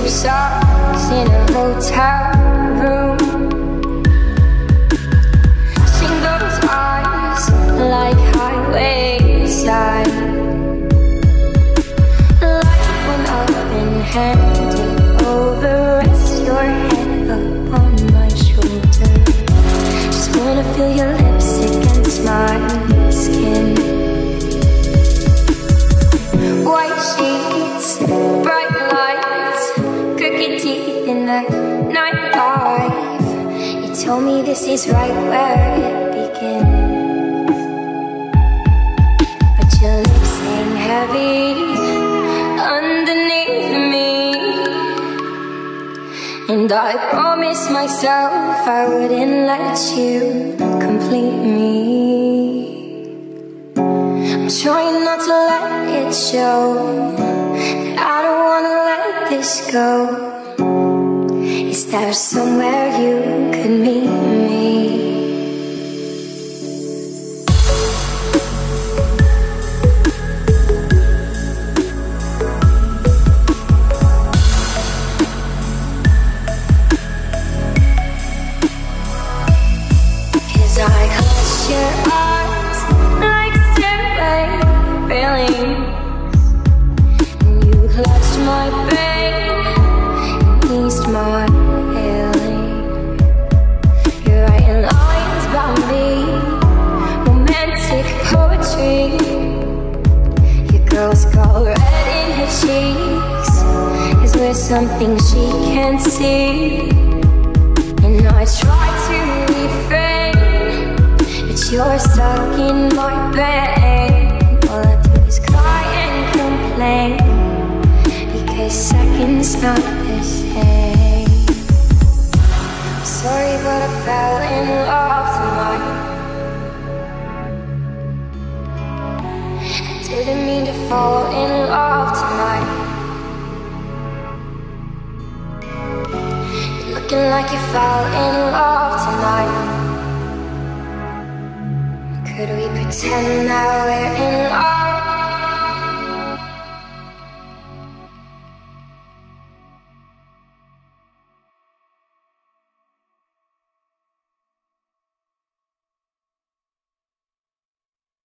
cheap socks in a hotel room. Seen those eyes like highway signs, like when open-handed over, rest your head upon my shoulder. Just wanna feel your lips against my skin. White sheets, bright lights, crooked teeth in the nightlife. You told me this is right where it begins, but your lips hang heavy underneath me, and I promised myself I wouldn't let you complete me. I'm trying not to let it show that I don't wanna let this go. Is there somewhere you could meet me? Cause I clutched your arms like stairway railings, and you clutched my pain and eased my healing. You're writing lines about me, romantic poetry. Your girl's got red in her cheeks, 'cause we're something she can't see. And I try to refrain, but you're stuck in my brain. All I do is cry and complain, because seconds not the same. I'm sorry, but I fell in love tonight. I didn't mean to fall in love tonight. You're looking like you fell in love tonight. Could we pretend that we're in love?